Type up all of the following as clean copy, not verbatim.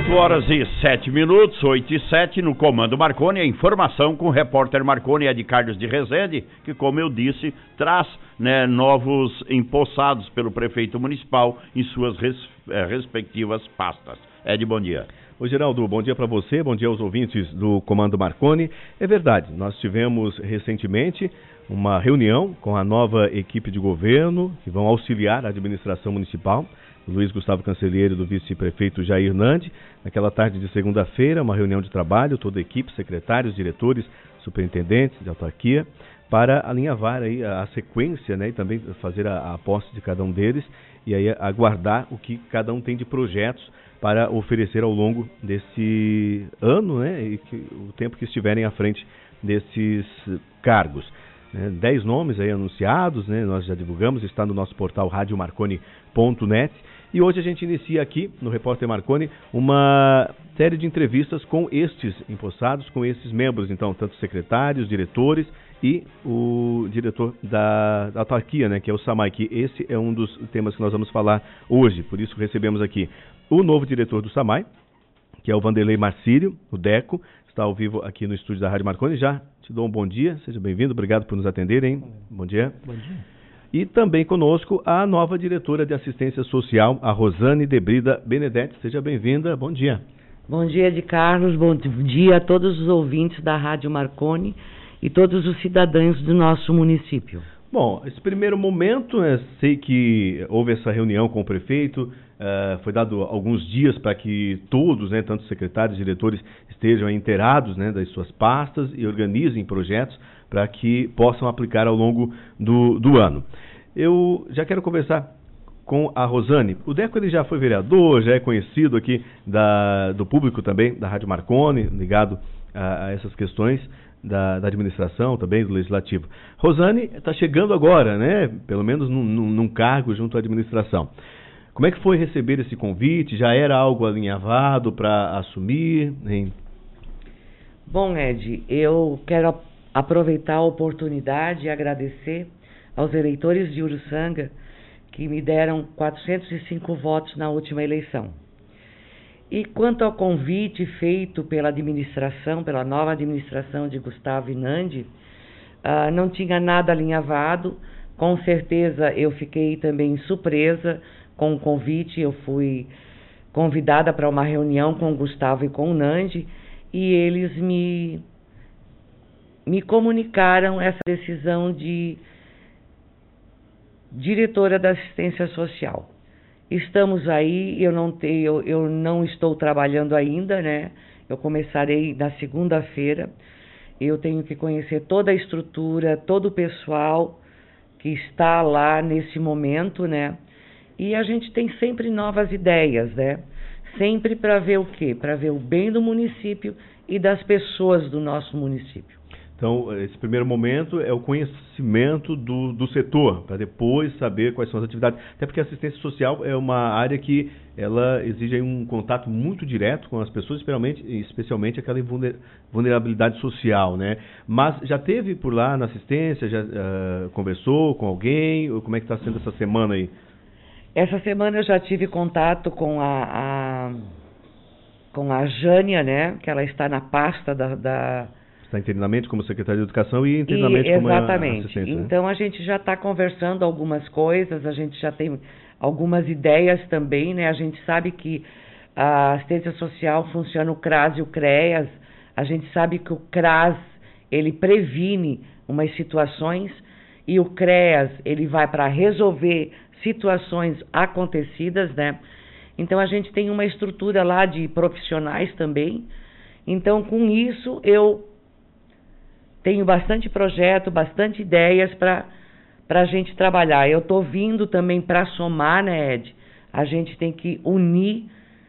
8h07, 8h07, no Comando Marconi, a informação com o repórter Marconi é de Carlos de Rezende, que, como eu disse, traz novos empossados pelo prefeito municipal em suas respectivas pastas. Ed, bom dia. Oi, Geraldo, bom dia para você, bom dia aos ouvintes do Comando Marconi. É verdade, nós tivemos recentemente uma reunião com a nova equipe de governo que vão auxiliar a administração municipal. Luiz Gustavo Cancelheiro, do vice-prefeito Jair Nandi, naquela tarde de segunda-feira, uma reunião de trabalho, toda a equipe, secretários, diretores, superintendentes de autarquia, para alinhavar aí a sequência, e também fazer a posse de cada um deles e aí aguardar o que cada um tem de projetos para oferecer ao longo desse ano, e o tempo que estiverem à frente desses cargos. 10 nomes aí anunciados, nós já divulgamos, está no nosso portal radiomarconi.net. E hoje a gente inicia aqui, no Repórter Marconi, uma série de entrevistas com estes empossados, com esses membros, então, tanto secretários, diretores e o diretor da autarquia, que é o SAMAI, que esse é um dos temas que nós vamos falar hoje. Por isso recebemos aqui o novo diretor do SAMAI, que é o Vanderlei Marcílio, o Deco, está ao vivo aqui no estúdio da Rádio Marconi. Já te dou um bom dia, seja bem-vindo, obrigado por nos atenderem. Bom dia. Bom dia. E também conosco a nova diretora de assistência social, a Rosane de Brida Benedetti. Seja bem-vinda, bom dia. Bom dia, de Carlos, bom dia a todos os ouvintes da Rádio Marconi e todos os cidadãos do nosso município. Bom, esse primeiro momento, sei que houve essa reunião com o prefeito, foi dado alguns dias para que todos, tanto secretários e diretores, estejam inteirados das suas pastas e organizem projetos para que possam aplicar ao longo do ano. Eu já quero conversar com a Rosane. O Deco ele já foi vereador, já é conhecido aqui do público também, da Rádio Marconi, ligado a essas questões da administração também, do Legislativo. Rosane está chegando agora, pelo menos num cargo junto à administração. Como é que foi receber esse convite? Já era algo alinhavado para assumir? Hein? Bom, Ed, eu quero aproveitar a oportunidade e agradecer aos eleitores de Uruçanga que me deram 405 votos na última eleição. E quanto ao convite feito pela administração, pela nova administração de Gustavo Nandi, não tinha nada alinhavado. Com certeza eu fiquei também surpresa com o convite. Eu fui convidada para uma reunião com o Gustavo e com o Nandi e eles me comunicaram essa decisão de diretora da assistência social. Estamos aí, eu não estou trabalhando ainda, Eu começarei na segunda-feira. Eu tenho que conhecer toda a estrutura, todo o pessoal que está lá nesse momento, E a gente tem sempre novas ideias, Sempre para ver o quê? Para ver o bem do município e das pessoas do nosso município. Então, esse primeiro momento é o conhecimento do setor, para depois saber quais são as atividades. Até porque a assistência social é uma área que ela exige um contato muito direto com as pessoas, especialmente aquela vulnerabilidade social, Mas já teve por lá na assistência, já conversou com alguém? Como é que está sendo essa semana aí? Essa semana eu já tive contato com a Jânia, que ela está na pasta Está internamente como secretária de Educação e internamente como assistente. Então a gente já está conversando algumas coisas, a gente já tem algumas ideias também, A gente sabe que a assistência social funciona o CRAS e o CREAS. A gente sabe que o CRAS, ele previne umas situações e o CREAS, ele vai para resolver situações acontecidas, Então a gente tem uma estrutura lá de profissionais também. Então com isso eu tenho bastante projeto, bastante ideias para a gente trabalhar. Eu estou vindo também para somar, Ed? A gente tem que unir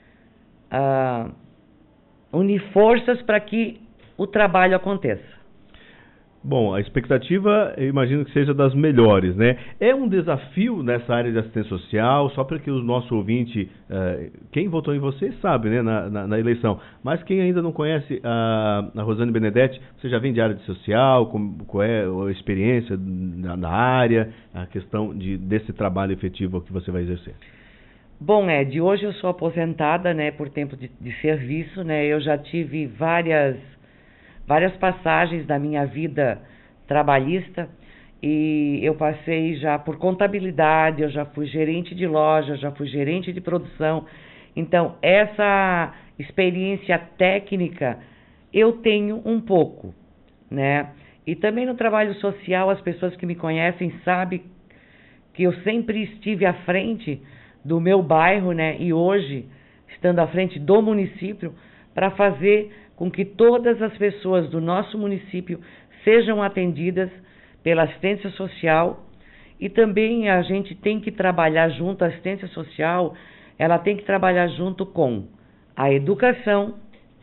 forças para que o trabalho aconteça. Bom, a expectativa, eu imagino que seja das melhores, É um desafio nessa área de assistência social, só para que o nosso ouvinte, quem votou em você sabe, na eleição, mas quem ainda não conhece a Rosane Benedetti, você já vem de área de social, qual é a experiência na área, a questão desse trabalho efetivo que você vai exercer? Bom, Ed, hoje eu sou aposentada, né, por tempo de serviço, né, eu já tive várias passagens da minha vida trabalhista e eu passei já por contabilidade, eu já fui gerente de loja, já fui gerente de produção, então essa experiência técnica eu tenho um pouco, né, e também no trabalho social as pessoas que me conhecem sabem que eu sempre estive à frente do meu bairro, né, e hoje, estando à frente do município, para fazer com que todas as pessoas do nosso município sejam atendidas pela assistência social e também a gente tem que trabalhar junto, a assistência social, ela tem que trabalhar junto com a educação,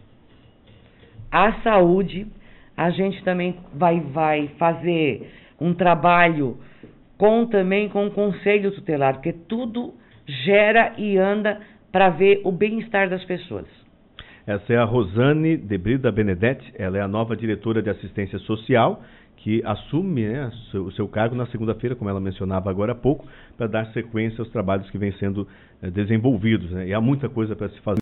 a saúde, a gente também vai fazer um trabalho também com o Conselho Tutelar, porque tudo gera e anda para ver o bem-estar das pessoas. Essa é a Rosane de Brida Benedetti, ela é a nova diretora de assistência social, que assume, né, o seu cargo na segunda-feira, como ela mencionava agora há pouco, para dar sequência aos trabalhos que vêm sendo desenvolvidos, né, e há muita coisa para se fazer.